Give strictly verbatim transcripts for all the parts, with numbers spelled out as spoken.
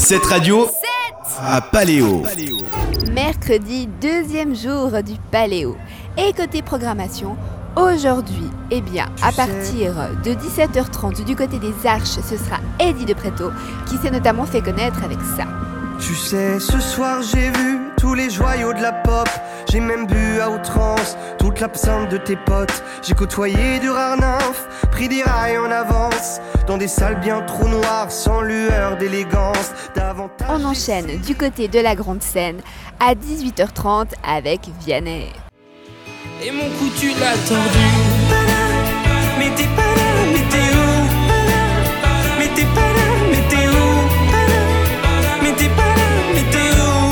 Cette radio à Paléo. Mercredi, deuxième jour du Paléo. Et côté programmation, aujourd'hui, eh bien, à partir de dix-sept heures trente du côté des Arches, ce sera Eddie de Pretto qui s'est notamment fait connaître avec ça. Tu sais, ce soir j'ai vu tous les joyaux de la pop. J'ai même bu à outrance toute l'absinthe de tes potes. J'ai côtoyé du rare nymphe, pris des rails en avance dans des salles bien trop noires, sans lueur d'élégance. Davantage On enchaîne du côté de la grande scène à dix-huit heures trente avec Vianney. Et mon cou tu l'as tordu. Mais t'es pas là, mais t'es où? Mais t'es pas là, mais t'es où? Mais t'es pas là, mais t'es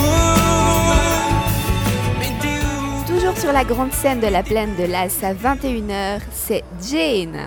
où? Mais t'es où? Toujours sur la grande scène de la plaine de Las à vingt et une heures, c'est Jane.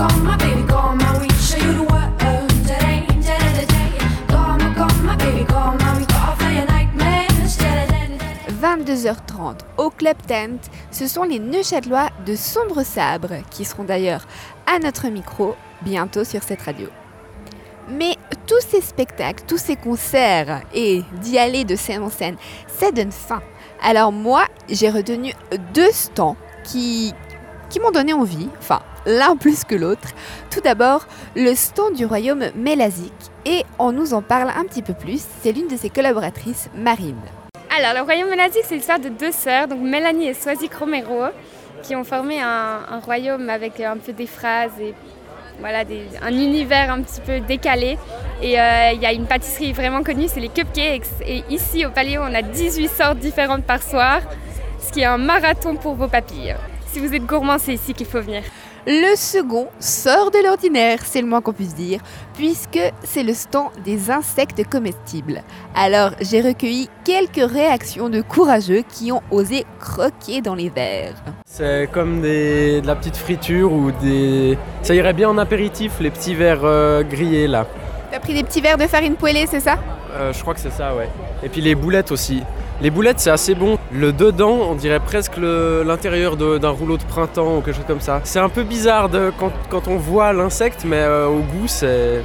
vingt-deux heures trente au Club Tent, ce sont les Neuchâtelois de Sombre Sabre qui seront d'ailleurs à notre micro bientôt sur cette radio. Mais tous ces spectacles, tous ces concerts et d'y aller de scène en scène, ça donne faim. Alors moi, j'ai retenu deux stands qui, qui m'ont donné envie, enfin l'un plus que l'autre. Tout d'abord, le stand du royaume Mélasique et on nous en parle un petit peu plus, c'est l'une de ses collaboratrices, Marine. Alors, le royaume Mélasique, c'est l'histoire de deux sœurs, donc Mélanie et Swazik Romero, qui ont formé un, un royaume avec un peu des phrases et voilà, des, un univers un petit peu décalé. Et il euh, y a une pâtisserie vraiment connue, c'est les cupcakes. Et ici, au Paléo, on a dix-huit sortes différentes par soir, ce qui est un marathon pour vos papilles. Si vous êtes gourmand, c'est ici qu'il faut venir. Le second sort de l'ordinaire, c'est le moins qu'on puisse dire, puisque c'est le stand des insectes comestibles. Alors, j'ai recueilli quelques réactions de courageux qui ont osé croquer dans les verres. C'est comme des, de la petite friture ou des... Ça irait bien en apéritif, les petits verres euh, grillés là. T'as pris des petits verres de farine poêlée, c'est ça ? euh, Je crois que c'est ça, ouais. Et puis les boulettes aussi. Les boulettes, c'est assez bon. Le dedans, on dirait presque le, l'intérieur de, d'un rouleau de printemps ou quelque chose comme ça. C'est un peu bizarre de, quand, quand on voit l'insecte, mais euh, au goût, c'est...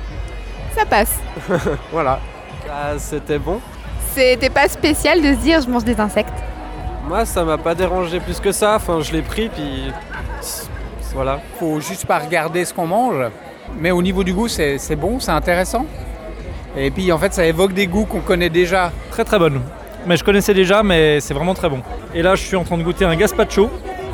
Ça passe. Voilà. Ah, c'était bon. C'était pas spécial de se dire je mange des insectes. Moi, ça m'a pas dérangé plus que ça. Enfin, je l'ai pris, puis... Voilà. Faut juste pas regarder ce qu'on mange. Mais au niveau du goût, c'est, c'est bon, c'est intéressant. Et puis, en fait, ça évoque des goûts qu'on connaît déjà. Très très bonne. Mais je connaissais déjà, mais c'est vraiment très bon. Et là, je suis en train de goûter un gazpacho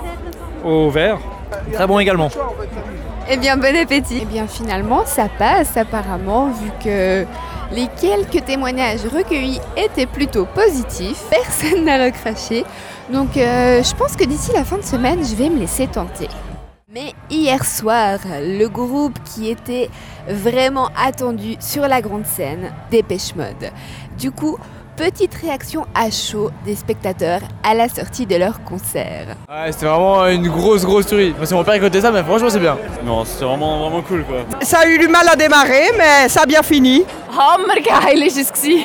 au verre. Très bon également. Eh bien, bon appétit. Eh bien, finalement, ça passe apparemment, vu que les quelques témoignages recueillis étaient plutôt positifs. Personne n'a recraché. Donc, euh, je pense que d'ici la fin de semaine, je vais me laisser tenter. Mais hier soir, le groupe qui était vraiment attendu sur la grande scène, Dépêche Mode. Du coup, petite réaction à chaud des spectateurs à la sortie de leur concert. Ouais, c'était vraiment une grosse grosse tuerie. Moi, c'est mon père qui écoutait ça, mais franchement c'est bien. Non, c'était vraiment, vraiment cool quoi. Ça a eu du mal à démarrer, mais ça a bien fini. Hammergeil ist es gsi.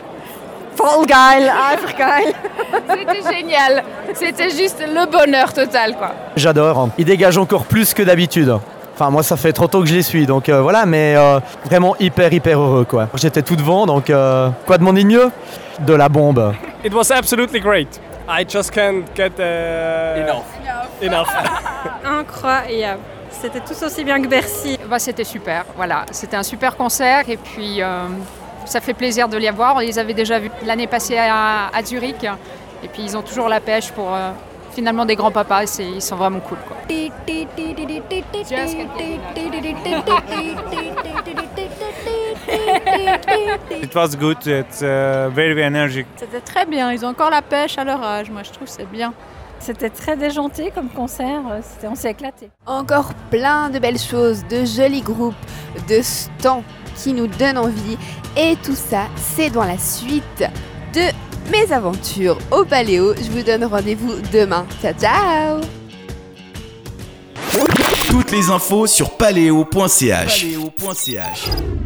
Voll geil, einfach geil. C'était génial. C'était juste le bonheur total quoi. J'adore. Il dégage encore plus que d'habitude. Enfin, moi, ça fait trop tôt que je les suis, donc euh, voilà, mais euh, vraiment hyper, hyper heureux, quoi. J'étais tout devant, donc euh, quoi demander de mieux ? De la bombe. It was absolutely great. I just can't get uh... enough. Enough. Incroyable. C'était tout aussi bien que Bercy. Bah, c'était super, voilà. C'était un super concert, et puis euh, ça fait plaisir de les voir. On les avait déjà vus l'année passée à, à Zurich, et puis ils ont toujours la pêche pour... Euh, finalement des grands papas, c'est, ils sont vraiment cool quoi. It was good, it's uh, very, very energetic. C'était très bien, ils ont encore la pêche à leur âge, moi je trouve que c'est bien. C'était très déjanté comme concert, c'était, on s'est éclaté. Encore plein de belles choses, de jolis groupes, de stands qui nous donnent envie et tout ça, c'est dans la suite de mes aventures au Paléo. Je vous donne rendez-vous demain. Ciao, ciao. Toutes les infos sur paléo point c h. paléo point c h.